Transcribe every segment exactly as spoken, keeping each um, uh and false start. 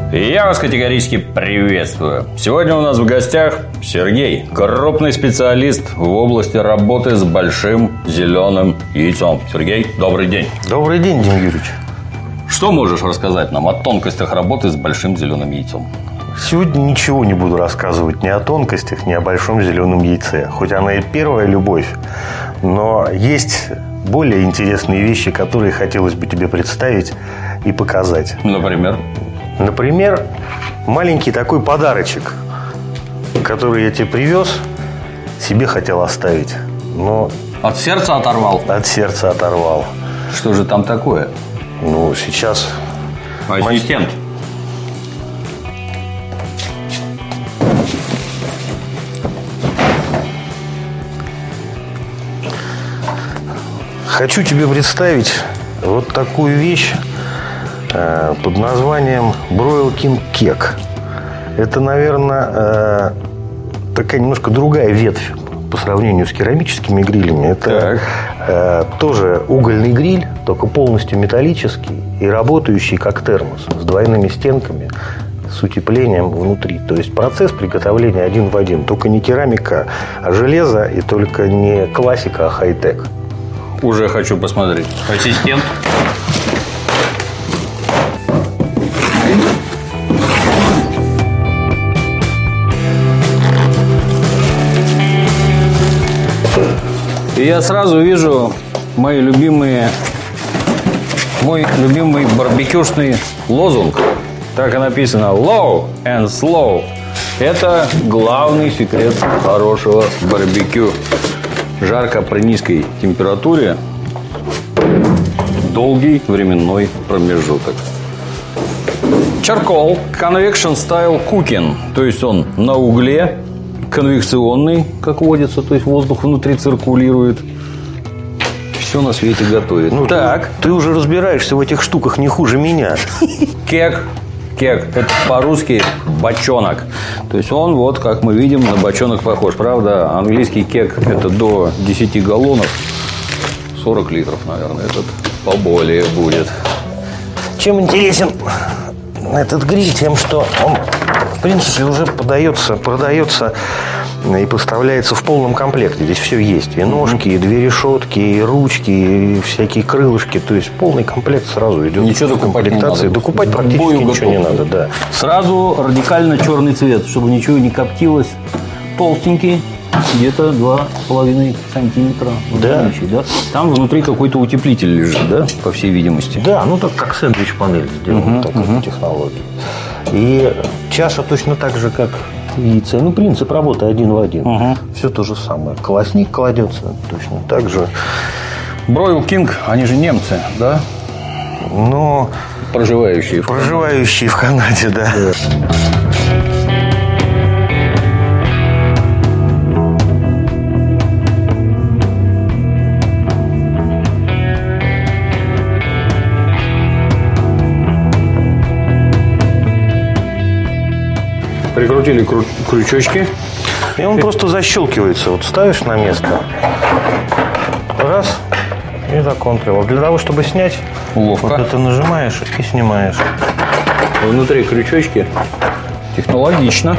Я вас категорически приветствую. Сегодня у нас в гостях Сергей, крупный специалист в области работы с большим зеленым яйцом. Сергей, добрый день. Добрый день, Дим Юрьевич. Что можешь рассказать нам о тонкостях работы с большим зеленым яйцом? Сегодня ничего не буду рассказывать ни о тонкостях, ни о большом зеленом яйце. Хоть она и первая любовь, но есть более интересные вещи, которые хотелось бы тебе представить и показать. Например? Например, маленький такой подарочек, который я тебе привез, себе хотел оставить, но... От сердца оторвал? От сердца оторвал. Что же там такое? Ну, сейчас... Ассистент. Хочу тебе представить вот такую вещь э, под названием Broil King Cake. Это, наверное, э, такая немножко другая ветвь по сравнению с керамическими грилями. Это э, тоже угольный гриль, только полностью металлический и работающий как термос с двойными стенками, с утеплением внутри. То есть процесс приготовления один в один. Только не керамика, а железо, и только не классика, а хай-тек. Уже хочу посмотреть. Ассистент. И я сразу вижу мои любимые, мой любимый барбекюшный лозунг. Так и написано: low and slow. Это главный секрет хорошего барбекю. Жарко при низкой температуре, долгий временной промежуток. Charcoal Convection Style Cooking. То есть он на угле, конвекционный, как водится, то есть воздух внутри циркулирует. Все на свете готовит. Ну, так, ты, ты уже разбираешься в этих штуках не хуже меня. Кек. Кек. Это по-русски бочонок. То есть он, вот как мы видим, на бочонок похож. Правда, английский кек это до десяти галлонов. сорок литров, наверное, этот поболее будет. Чем интересен этот гриль? Тем, что он, в принципе, уже подается, продается и поставляется в полном комплекте. Здесь все есть. И ножки, и две решетки, и ручки, и всякие крылышки. То есть полный комплект сразу идет. Ничего в комплектации. Докупать практически Бою ничего готов. не надо. Да. Сразу радикально черный цвет, чтобы ничего не коптилось. Толстенький, где-то два с половиной сантиметра. Да. Да? Там внутри какой-то утеплитель лежит, да, по всей видимости. Да, ну так как сэндвич-панель сделана, uh-huh, такая uh-huh. технология. И чаша точно так же, как яйце. Ну, принцип работы один в один. Uh-huh. Все то же самое. Колосник кладется точно так же. Broil King, они же немцы, да? Ну, проживающие в проживающие в Канаде, да. да. Прикрутили кру- крючочки. И он и... просто защелкивается. Вот ставишь на место. Раз. И законтрил. Для того, чтобы снять, ловко. Вот это нажимаешь и снимаешь. Внутри крючочки. Технологично.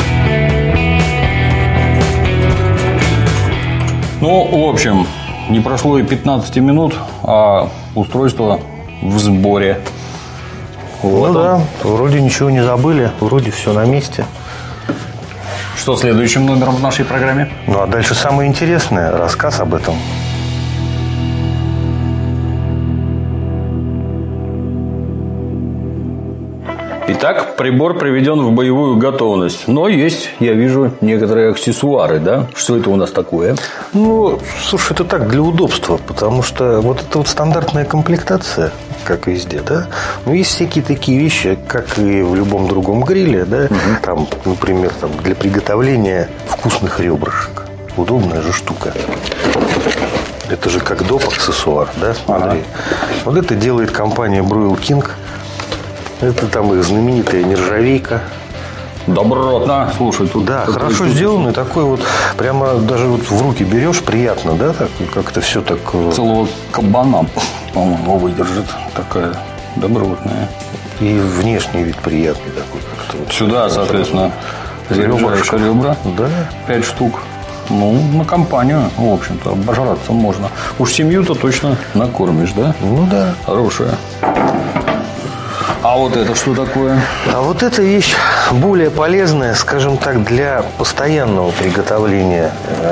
Ну, в общем, не прошло и пятнадцати минут, а устройство в сборе. Вот ну он. Да, вроде ничего не забыли, вроде все на месте. Что следующим номером в нашей программе? Ну, а дальше самое интересное, рассказ об этом. Итак, прибор приведен в боевую готовность. Но есть, я вижу, некоторые аксессуары, да? Что это у нас такое? Ну, слушай, это так, для удобства. Потому что вот это вот стандартная комплектация, как везде, да? Ну, есть всякие такие вещи, как и в любом другом гриле, да? Угу. Там, например, там, для приготовления вкусных ребрышек. Удобная же штука. Это же как доп. Аксессуар, да? Смотри. Ага. Вот это делает компания Broil King. Это там их знаменитая нержавейка. Добротно. Слушай, тут... Да, хорошо сделано. Такой вот, прямо даже вот в руки берешь, приятно, да? Так, как-то все так... Целого кабана, по-моему, выдержит. Такая добротная. И внешний вид приятный такой. Как-то вот сюда, соответственно, заряжаешь ребра. Да. Пять штук. Ну, на компанию, в общем-то, обожраться можно. Уж семью-то точно накормишь, да? Ну да. Хорошая. А вот это что такое? А вот эта вещь более полезная, скажем так, для постоянного приготовления.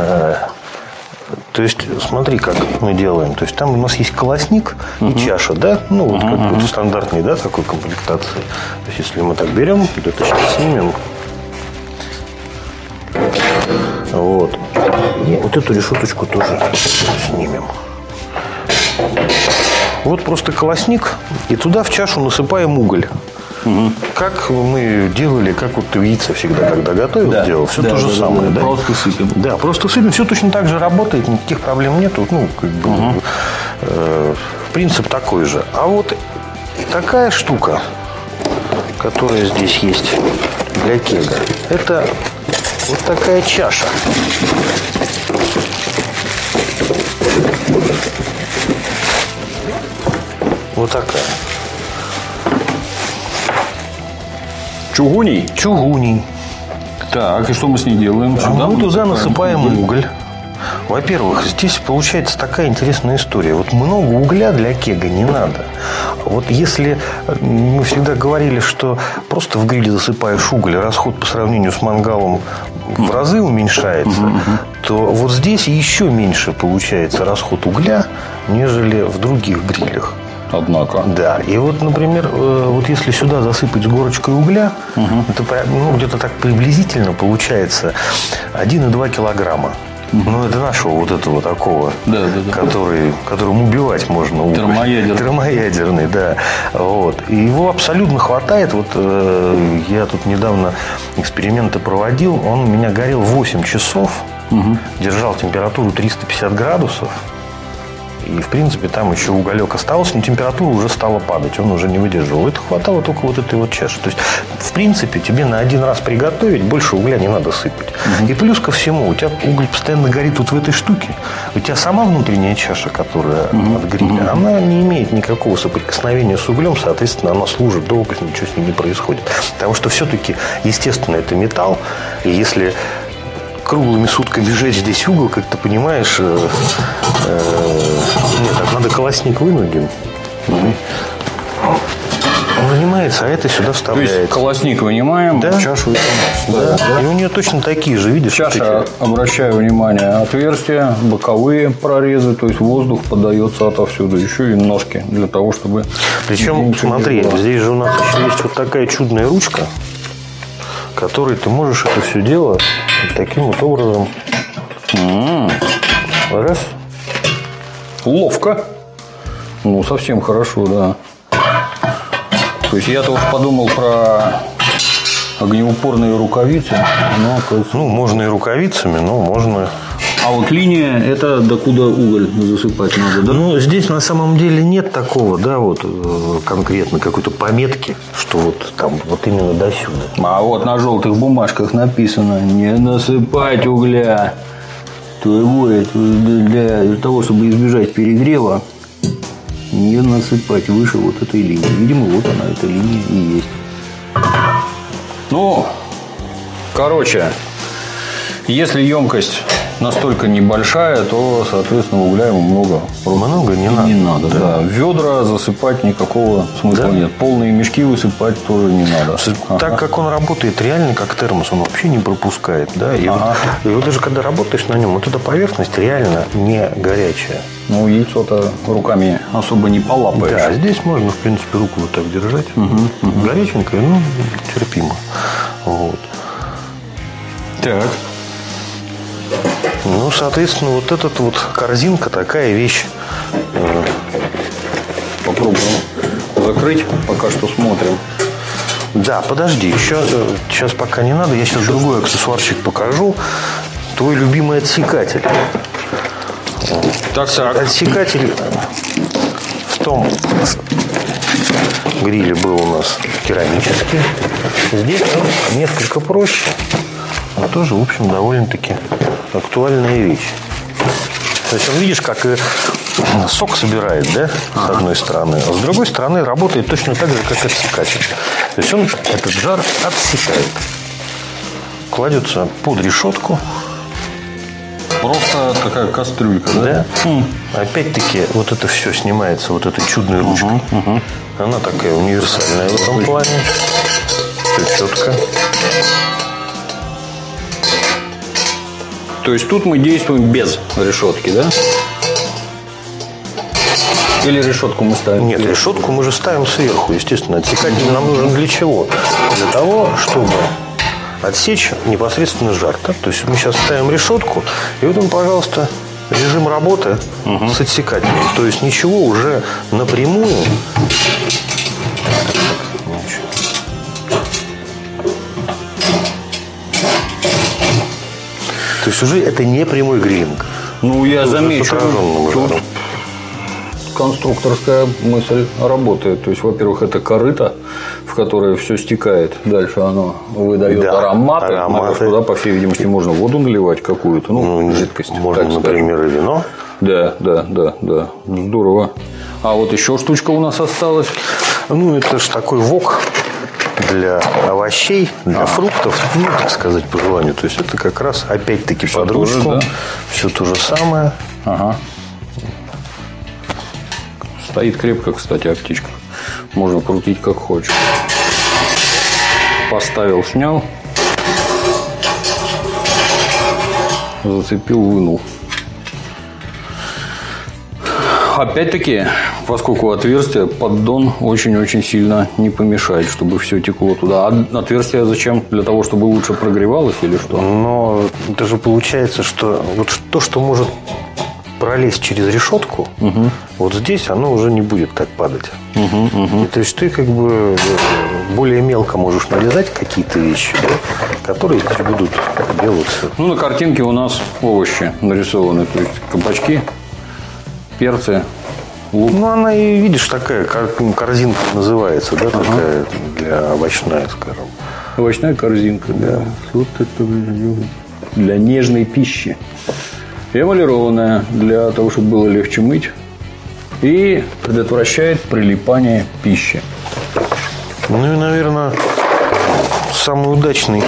То есть, смотри, как мы делаем. То есть, там у нас есть колосник и uh-huh. чаша, да? Ну, вот uh-huh. как бы стандартной, да, такой комплектации. То есть, если мы так берем, вот это сейчас снимем. Вот. И вот эту решеточку тоже снимем. Вот просто колосник, и туда в чашу насыпаем уголь. Угу. Как мы делали, как вот ты яйца всегда, когда готовил, да. делал, все да, то же да, самое. Да, да. Просто сыпем. Да, просто сыпем, все точно так же работает, никаких проблем нету. Ну, как бы, угу. э, принцип такой же. А вот такая штука, которая здесь есть для кега, это вот такая чаша. Вот такая. Чугуний? Чугуний. Так, и что мы с ней делаем? А мы туда насыпаем уголь. Во-первых, здесь получается такая интересная история. Вот много угля для кега не надо. Вот если мы всегда говорили, что просто в гриле засыпаешь уголь, расход по сравнению с мангалом в разы уменьшается, угу, угу. то вот здесь еще меньше получается расход угля, нежели в других грилях. Однако. Да. И вот, например, вот если сюда засыпать с горочкой угля, угу. это ну, где-то так приблизительно получается один и два килограмма. Угу. Ну, это нашего вот этого такого, да, да, да. Который, которым убивать можно. Термоядерный. Термоядерный, да. Вот. И его абсолютно хватает. Вот э, я тут недавно эксперименты проводил. Он у меня горел восемь часов. Угу. Держал температуру триста пятьдесят градусов. И, в принципе, там еще уголек остался, но температура уже стала падать, он уже не выдерживал. Это хватало только вот этой вот чаши. То есть, в принципе, тебе на один раз приготовить, больше угля не надо сыпать. Угу. И плюс ко всему, у тебя уголь постоянно горит вот в этой штуке. У тебя сама внутренняя чаша, которая угу. от гриля, угу. она не имеет никакого соприкосновения с углем, соответственно, она служит долго, ничего с ней не происходит. Потому что все-таки, естественно, это металл, и если круглыми сутками жечь здесь угол, как ты понимаешь, э, э, нет, так надо колосник вынудим. Mm-hmm. Он вынимается, а это сюда вставляется. То есть колосник вынимаем, да? чашу и да. Да. И у нее точно такие же, видишь? Чаша, эти... обращаю внимание, отверстия, боковые прорезы, то есть воздух подается отовсюду, еще и ножки для того, чтобы... Причем, смотри, здесь же у нас еще есть вот такая чудная ручка, которой ты можешь это все дело вот таким вот образом. Mm. Раз. Ловко. Ну, совсем хорошо, да. То есть я-то уж подумал про огнеупорные рукавицы. Но, оказывается... Ну, можно и рукавицами, но можно... А вот линия, это докуда уголь засыпать надо, да? Ну, здесь на самом деле нет такого, да, вот конкретно какой-то пометки, что вот там вот именно до сюда. А вот на желтых бумажках написано: не насыпать угля. Твоего, для того, чтобы избежать перегрева, не насыпать выше вот этой линии. Видимо, вот она, эта линия и есть. Ну, короче, если емкость настолько небольшая, то, соответственно, угля ему много. Много не надо. Не надо, да. да. Ведра засыпать никакого смысла да? нет. Полные мешки высыпать тоже не надо. Так ага. как он работает реально как термос, он вообще не пропускает. Да? И, ага. вот, и вот даже когда работаешь на нем, вот эта поверхность реально не горячая. Ну, яйцо-то руками особо не полапаешь. Да, здесь можно, в принципе, руку вот так держать. Угу, угу. Горяченькое, ну, терпимо. Вот. Так. Ну, соответственно, вот эта вот корзинка, такая вещь. Попробуем закрыть, пока что смотрим. Да, подожди, еще сейчас пока не надо. Я сейчас еще другой аксессуарчик покажу. Твой любимый отсекатель. Так, так. Отсекатель в том гриле был у нас керамический. Здесь он несколько проще, но тоже, в общем, довольно-таки актуальная вещь. То есть, видишь, как и сок собирает, да, с одной стороны. А с другой стороны работает точно так же, как отсекатель. То есть он этот жар отсекает. Кладется под решетку. Просто такая кастрюлька, да? Да. Хм. Опять-таки, вот это все снимается вот этой чудной ручкой. Угу, угу. Она такая универсальная в этом плане. Все четко. То есть тут мы действуем без решетки, да? Или решетку мы ставим? Нет, сверху? решетку мы же ставим сверху, естественно. Отсекатель нам нужен для чего? Для того, чтобы отсечь непосредственно жар. Так? То есть мы сейчас ставим решетку, и вот он, пожалуйста, режим работы угу. с отсекателем. То есть ничего уже напрямую. То есть уже это не прямой гриллинг. Ну, я тут замечу, тут конструкторская мысль работает. То есть, во-первых, это корыто, в которое все стекает. Дальше оно выдает да, ароматы. ароматы. Туда, по всей видимости, можно воду наливать какую-то. Ну, ну жидкость. Можно, например, и вино. Да, да, да, да. Здорово. А вот еще штучка у нас осталась. Ну, это же такой вок для овощей, для а. фруктов, ну, так сказать, по желанию. То есть, это как раз, опять-таки, все под ручку. Тоже, да? Все то же самое. Ага. Стоит крепко, кстати, о птичках. Можно крутить как хочешь. Поставил, снял. Зацепил, вынул. Опять-таки, поскольку отверстие, поддон очень-очень сильно не помешает, чтобы все текло туда. А отверстие зачем? Для того, чтобы лучше прогревалось или что? Но это же получается, что вот то, что может пролезть через решетку, угу. вот здесь оно уже не будет так падать. Угу, угу. И, то есть ты как бы более мелко можешь нарезать какие-то вещи, да, которые будут делаться. Ну, на картинке у нас овощи нарисованы, то есть кабачки, перцы, лук. Ну, она и, видишь, такая корзинка называется, да, ага. такая для овощная, скажем. Овощная корзинка, да. Вот это для нежной пищи. Эмалированная для того, чтобы было легче мыть. И предотвращает прилипание пищи. Ну и, наверное, самый удачный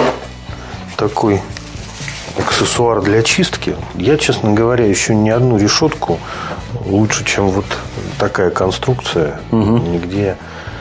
такой аксессуар для чистки. Я, честно говоря, еще ни одну решетку лучше, чем вот такая конструкция, угу. нигде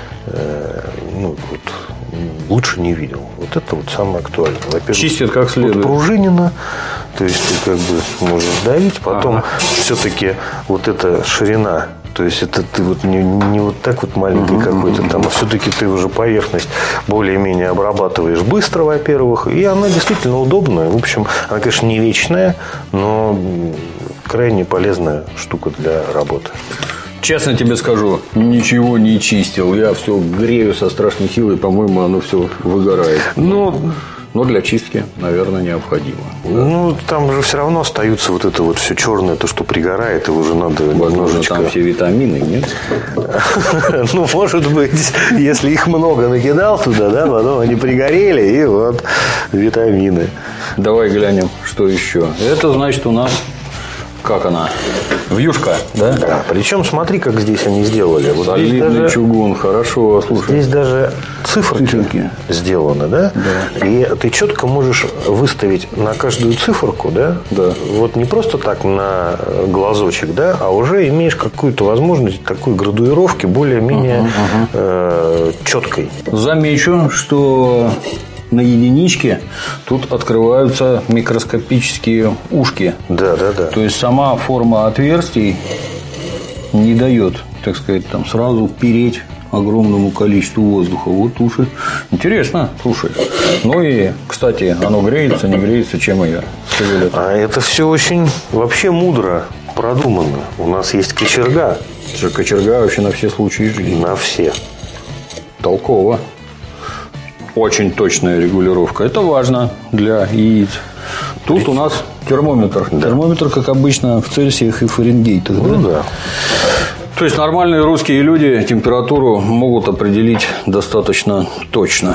э, ну, вот, лучше не видел. Вот это вот самое актуальное. Во-первых, чистит как следует. Пружинено. То есть ты как бы можешь давить. Потом ага. все-таки вот эта ширина. То есть это ты вот не, не вот так вот маленький uh-huh, какой-то uh-huh. там, а все-таки ты уже поверхность более-менее обрабатываешь быстро, во-первых, и она действительно удобная. В общем, она, конечно, не вечная, но крайне полезная штука для работы. Честно тебе скажу, ничего не чистил. Я все грею со страшной силой, по-моему, оно все выгорает. Ну, но для чистки, наверное, необходимо. Ну, там же все равно остаются вот это вот все черное, то, что пригорает, его уже надо Возможно, немножечко... там все витамины, нет? Ну, может быть, если их много накидал туда, да, потом они пригорели, и вот витамины. Давай глянем, что еще. Это, значит, у нас... Как она? Вьюшка, да? Да. Причем смотри, как здесь они сделали. Вот солидный даже... чугун, хорошо, слушай. Здесь даже цифры циферки сделаны, да? Да. И ты четко можешь выставить на каждую циферку, да? Да. Вот не просто так на глазочек, да, а уже имеешь какую-то возможность такой градуировки более-менее uh-huh, uh-huh. э, четкой. Замечу, что на единичке тут открываются микроскопические ушки. Да, да, да. То есть сама форма отверстий не дает, так сказать, там сразу переть огромному количеству воздуха. Вот уши. Интересно, слушай. Ну и, кстати, оно греется, не греется, чем ее? А это все очень вообще мудро продумано. У нас есть кочерга. Кочерга вообще на все случаи жизни. На все. Толково. Очень точная регулировка. Это важно для яиц. Тут у нас термометр. Да. Термометр, как обычно, в Цельсиях и Фаренгейтах. Ну, да? Да. То есть нормальные русские люди температуру могут определить достаточно точно.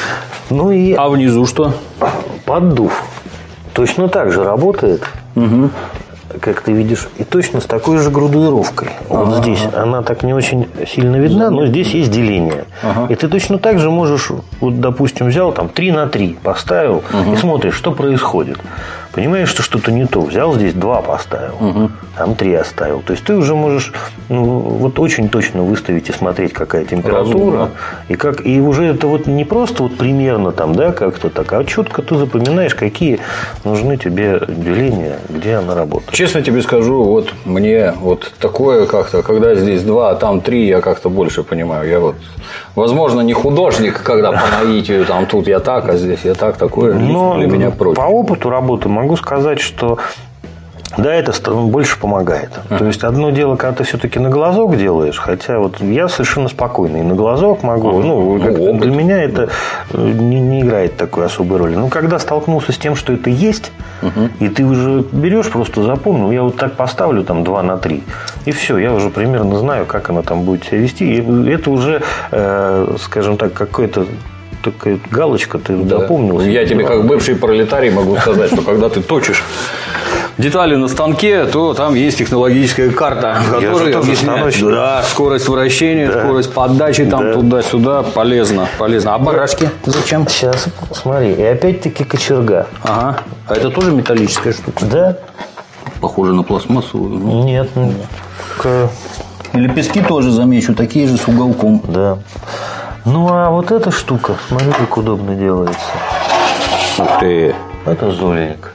Ну и... А внизу что? Поддув. Точно так же работает. Угу. как ты видишь, и точно с такой же градуировкой. Вот ага. здесь она так не очень сильно видна, но здесь есть деление. Ага. И ты точно так же можешь, вот, допустим, взял там три на три, поставил ага. и смотришь, что происходит. Понимаешь, что что-то не то. Взял здесь два поставил, угу. там три оставил. То есть ты уже можешь ну, вот очень точно выставить и смотреть, какая температура. Разумно. И, как, и уже это вот не просто вот примерно там, да, как-то так, а четко ты запоминаешь, какие нужны тебе деления, где она работает. Честно тебе скажу, вот мне вот такое как-то, когда здесь два, а там три, я как-то больше понимаю. Я вот, возможно, не художник, когда по наитию, там тут я так, а здесь я так, такое Но для меня проще. По опыту работы могу сказать, что да, это больше помогает. Uh-huh. То есть одно дело, когда ты все-таки на глазок делаешь, хотя вот я совершенно спокойно и на глазок могу. Uh-huh. Ну, ну для меня это не, не играет такой особой роли. Но когда столкнулся с тем, что это есть, uh-huh. и ты уже берешь, просто запомнил, я вот так поставлю там два на три, и все, я уже примерно знаю, как она там будет себя вести. И это уже, э, скажем так, какой-то такая галочка, ты да. запомнил. Я тебе, как бывший пролетарий, могу сказать, что когда ты точишь детали на станке, то там есть технологическая карта, которая объясняет да, скорость вращения, да. скорость подачи там да. туда-сюда. Полезно, полезно. А барашки зачем? Сейчас, смотри. И опять-таки кочерга. Ага. А это тоже металлическая штука? Да. Похоже на пластмассовую. Нет. К... Лепестки тоже, замечу, такие же с уголком. Да. Ну, а вот эта штука, смотри, как удобно делается. Ух ты. Это зольник.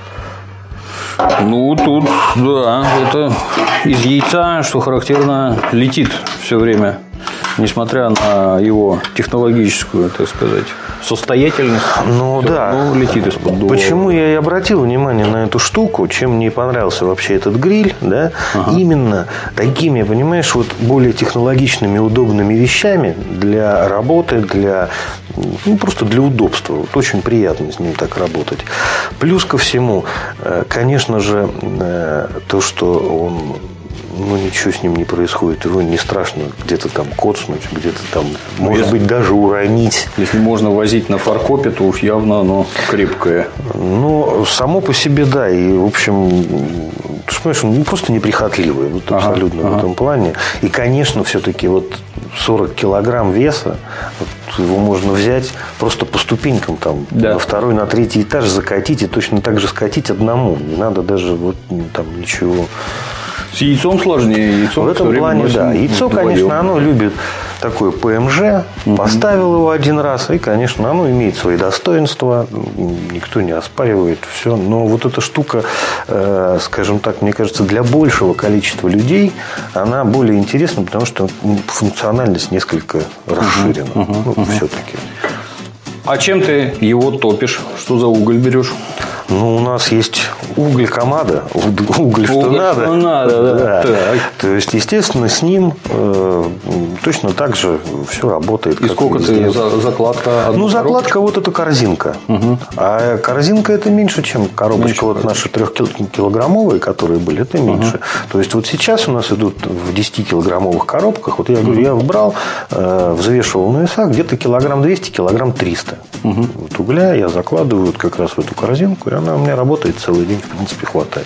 Ну, тут, да, это из яйца, что характерно, летит все время. Несмотря на его технологическую, так сказать, состоятельность, ну, да. равно летит из-под дула. Почему я и обратил внимание на эту штуку, чем мне понравился вообще этот гриль, да? Ага. Именно такими, понимаешь, вот более технологичными, удобными вещами для работы, для, ну, просто для удобства. Вот очень приятно с ним так работать. Плюс ко всему, конечно же, то, что он... Ну, ничего с ним не происходит. Его не страшно где-то там коцнуть, где-то там, может если, быть, даже уронить. Если можно возить на фаркопе, то уж явно оно крепкое. Ну, само по себе, да. И, в общем, ты понимаешь, он просто неприхотливый. Вот ага, абсолютно ага. в этом плане. И, конечно, все-таки вот сорок килограмм веса, вот его можно взять просто по ступенькам там, да. на второй, на третий этаж закатить и точно так же скатить одному. Не надо даже вот там ничего... С яйцом сложнее. Яйцо в этом плане, да. Яйцо, конечно, оно любит такое ПМЖ. Угу. Поставил его один раз. И, конечно, оно имеет свои достоинства. Никто не оспаривает все. Но вот эта штука, э, скажем так, мне кажется, для большего количества людей она более интересна, потому что функциональность несколько расширена. Угу. Ну, угу. все-таки. А чем ты его топишь? Что за уголь берешь? Ну, у нас есть уголь Камада, уголь, что уголь, надо. Что надо, да. да. То есть, естественно, с ним э, точно так же все работает. И сколько ты за, закладка? Ну, закладка коробочка? Вот эта корзинка. Угу. А корзинка это меньше, чем коробочка. Меньше, вот наши трехкилограммовые, которые были, это меньше. Угу. То есть, вот сейчас у нас идут в десятикилограммовых коробках. Вот я говорю, угу. я брал, э, взвешивал на весах где-то килограмм двести, килограмм триста. Угу. Вот угля я закладываю вот как раз в эту корзинку, и она у меня работает целый день, в принципе, хватает.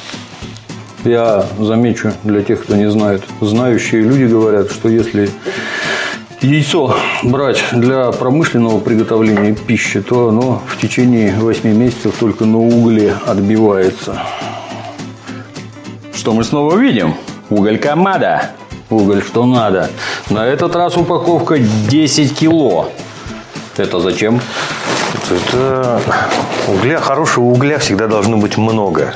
Я замечу для тех, кто не знает, знающие люди говорят, что если яйцо брать для промышленного приготовления пищи, то оно в течение восьми месяцев только на угле отбивается. Что мы снова видим? Уголь Камада. Уголь что надо. На этот раз упаковка десять кило. Это зачем? Это угля, хорошего угля всегда должно быть много.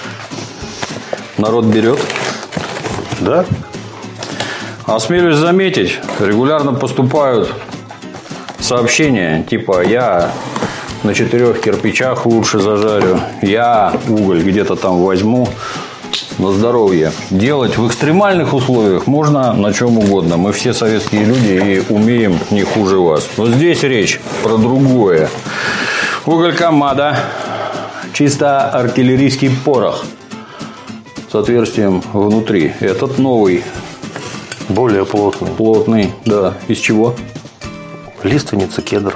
Народ берет? Да. Осмелюсь заметить, регулярно поступают сообщения, типа я на четырех кирпичах лучше зажарю, я уголь где-то там возьму. На здоровье. Делать в экстремальных условиях можно на чем угодно. Мы все советские люди и умеем не хуже вас. Но здесь речь про другое. Уголь Камада. Чисто артиллерийский порох. С отверстием внутри. Этот новый. Более плотный. Плотный, да. Из чего? Лиственница, кедр.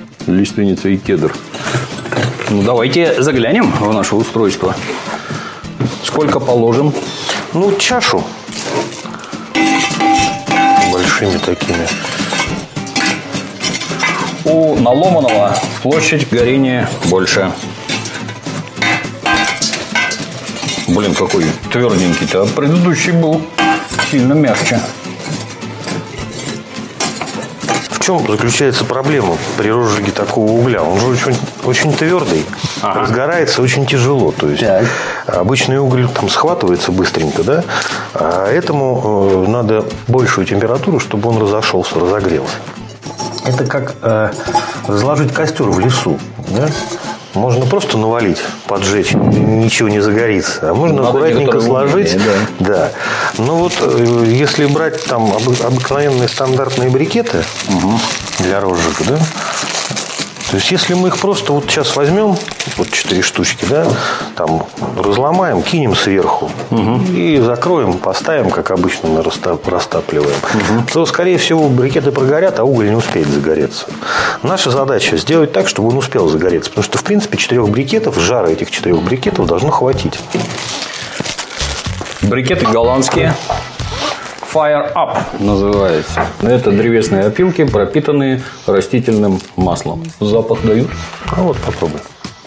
Лиственница и кедр. Ну, давайте заглянем в наше устройство. Сколько положим? Ну, чашу. Большими такими. У наломанного площадь горения больше. Блин, какой тверденький-то. А предыдущий был сильно мягче. В чем заключается проблема при розжиге такого угля? Он же очень, очень твердый, ага. разгорается очень тяжело. То есть так. обычный уголь там схватывается быстренько, да? А этому э, надо большую температуру, чтобы он разошелся, разогрелся. Это как э, разложить костер в лесу, да? Можно просто навалить, поджечь, ничего не загорится. А можно надо аккуратненько сложить. Умение, да. да. Но вот если брать там обыкновенные стандартные брикеты угу. для розжига, да, то есть если мы их просто вот сейчас возьмем, вот четыре штучки, да, там разломаем, кинем сверху угу. и закроем, поставим, как обычно мы растапливаем, угу. то, скорее всего, брикеты прогорят, а уголь не успеет загореться. Наша задача сделать так, чтобы он успел загореться, потому что, в принципе, четырех брикетов, жара этих четырех брикетов должно хватить. Брикеты голландские. Fire Up называется. Это древесные опилки, пропитанные растительным маслом. Запах дают? А вот попробуй.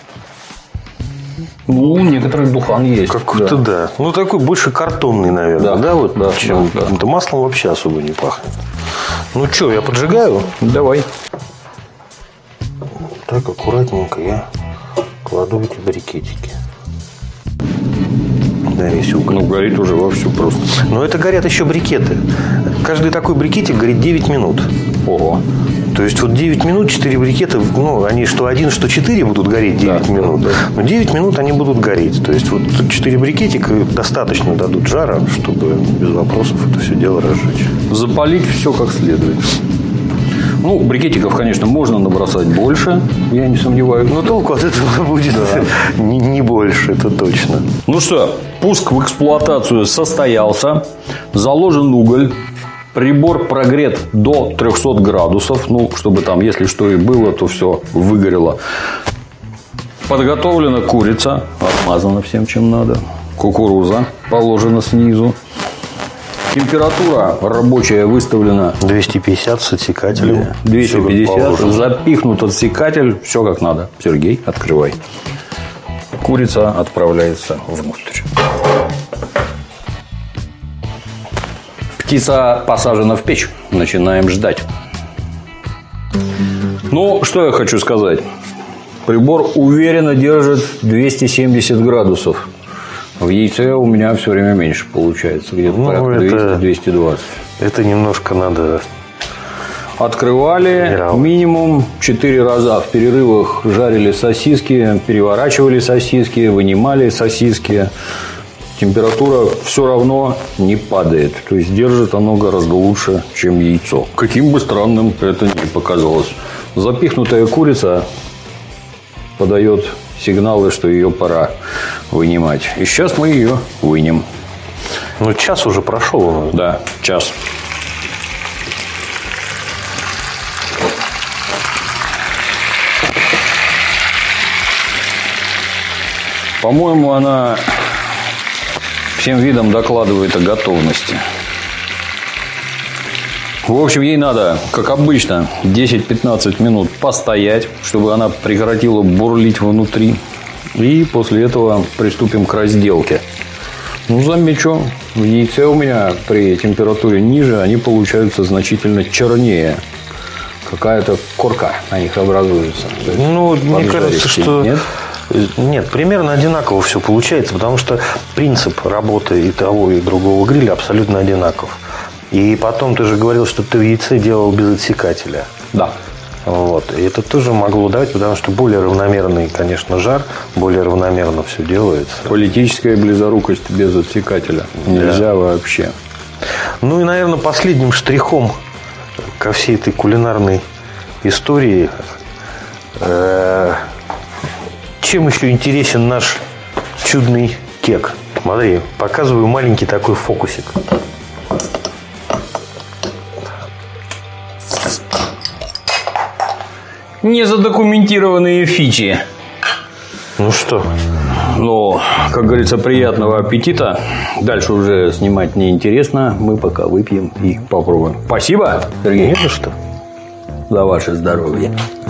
Ну, некоторый духан есть. Какой-то да. да. Ну, такой больше картонный, наверное. Да, да вот, да, чем да, да. маслом вообще особо не пахнет. Ну, что, я поджигаю? Давай. Так, аккуратненько я кладу эти брикетики. На весь уголь. Ну, горит уже вовсю просто. Но это горят еще брикеты. Каждый такой брикетик горит девять минут. Ого. То есть вот девять минут, четыре брикета, ну, они что один, что четыре будут гореть девять да, минут. Да. Но девять минут они будут гореть. То есть вот четыре брикетика достаточно дадут жара, чтобы без вопросов это все дело разжечь. Запалить все как следует. Ну, брикетиков, конечно, можно набросать больше, я не сомневаюсь. Но толку от этого будет да. не, не больше, это точно. Ну что, пуск в эксплуатацию состоялся. Заложен уголь. Прибор прогрет до трехсот градусов. Ну, чтобы там, если что и было, то все выгорело. Подготовлена курица. Отмазана всем, чем надо. Кукуруза положена снизу. Температура рабочая выставлена двести пятьдесят с отсекателем. двести пятьдесят. Запихнут отсекатель. Все как надо. Сергей, открывай. Курица отправляется внутрь. Птица посажена в печь. Начинаем ждать. Ну, что я хочу сказать. Прибор уверенно держит двести семьдесят градусов. В яйце у меня все время меньше получается. Где-то ну, порядка двести - двести двадцать. Это немножко надо... Открывали Мировой. Минимум четыре раза. В перерывах жарили сосиски, переворачивали сосиски, вынимали сосиски. Температура все равно не падает. То есть держит оно гораздо лучше, чем яйцо. Каким бы странным это ни показалось. Запихнутая курица подает сигналы, что ее пора вынимать. И сейчас мы ее вынем. Ну, час уже прошел. Да, час. По-моему, она всем видом докладывает о готовности. В общем, ей надо, как обычно, десять-пятнадцать минут постоять, чтобы она прекратила бурлить внутри. И после этого приступим к разделке. Ну, замечу, в яйце у меня при температуре ниже они получаются значительно чернее. Какая-то корка на них образуется. Ну, мне кажется, что... Нет? Нет, примерно одинаково все получается, потому что принцип работы и того, и другого гриля абсолютно одинаков. И потом ты же говорил, что ты в яйце делал без отсекателя. Да. Вот. И это тоже могло давать, потому что более равномерный, конечно, жар, более равномерно все делается. Политическая близорукость без отсекателя. Нельзя да. вообще. Ну и, наверное, последним штрихом ко всей этой кулинарной истории, э, чем еще интересен наш чудный кек. Смотри, показываю маленький такой фокусик. Незадокументированные фичи. Ну что, Но, как говорится, приятного аппетита. Дальше уже снимать неинтересно. Мы пока выпьем и попробуем. Спасибо, Сергей. Не за что. За ваше здоровье.